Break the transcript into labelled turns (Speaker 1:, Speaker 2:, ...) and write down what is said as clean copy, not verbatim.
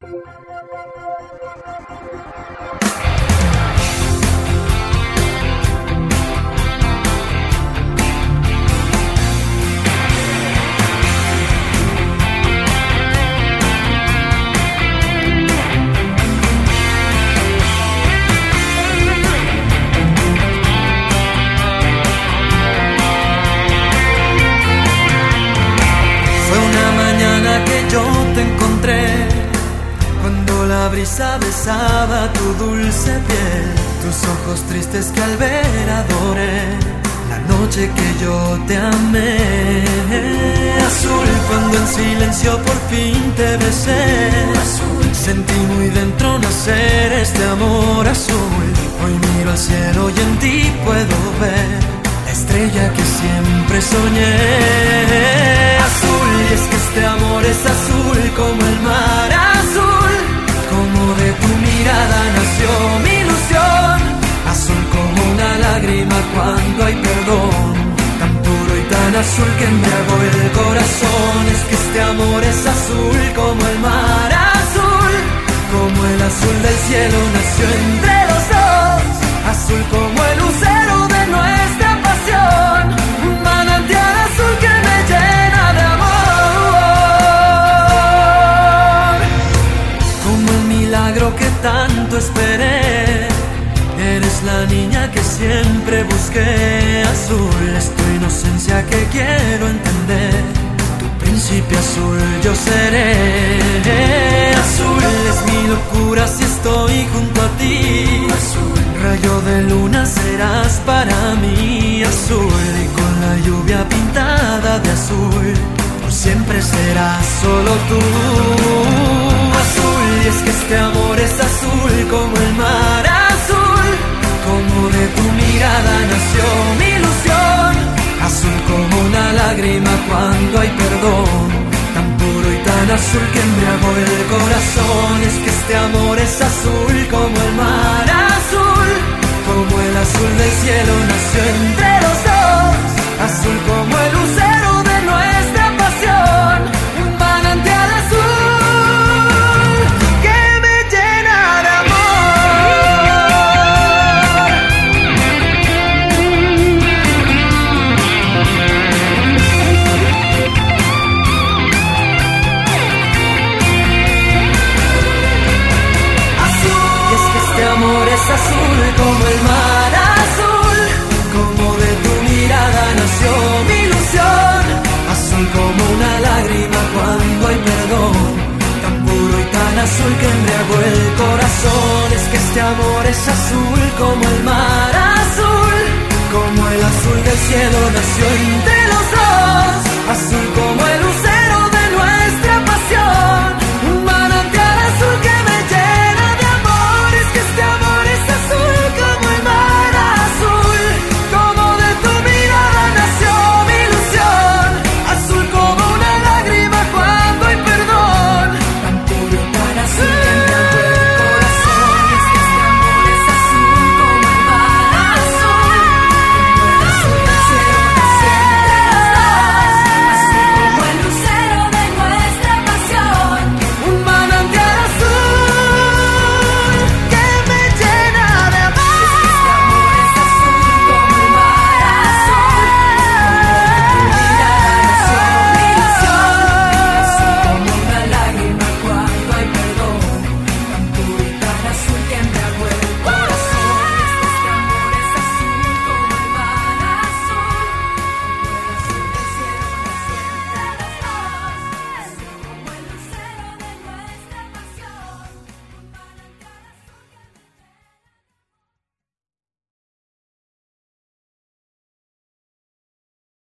Speaker 1: La brisa besaba tu dulce piel, tus ojos tristes que al ver adoré, la noche que yo te amé. Azul, cuando en silencio por fin te besé. Azul, sentí muy dentro nacer este amor azul. Hoy miro al cielo y en ti puedo ver la estrella que siempre soñé. Azul, y es que este amor es azul como el mar azul. Como de tu mirada nació mi ilusión, azul como una lágrima cuando hay perdón, tan puro y tan azul que embriagó el corazón. Es que este amor es azul como el mar azul, como el azul del cielo nació entre los dos, azul como el lucero de nuestra pasión, un manantial azul que me llena de amor. Milagro que tanto esperé, eres la niña que siempre busqué. Azul es tu inocencia que quiero entender, tu príncipe azul yo seré. Azul es mi locura si estoy junto a ti. Azul, rayo de luna serás para mí. Azul, y con la lluvia pintada de azul, por siempre serás solo tú. Azul, y es que este amor es azul como el mar azul, como de tu mirada nació mi ilusión, azul como una lágrima cuando hay perdón, tan puro y tan azul que embriagó el corazón. Es que este amor es azul como el mar azul, como el azul del cielo nació entre los dos, azul como el lucero de nuestra pasión, un manantial azul. Es azul como el mar azul, como de tu mirada nació mi ilusión, azul como una lágrima cuando hay perdón, tan puro y tan azul que embriagó el corazón. Es que este amor es azul como el mar azul, como el azul del cielo nació entre los dos, azul como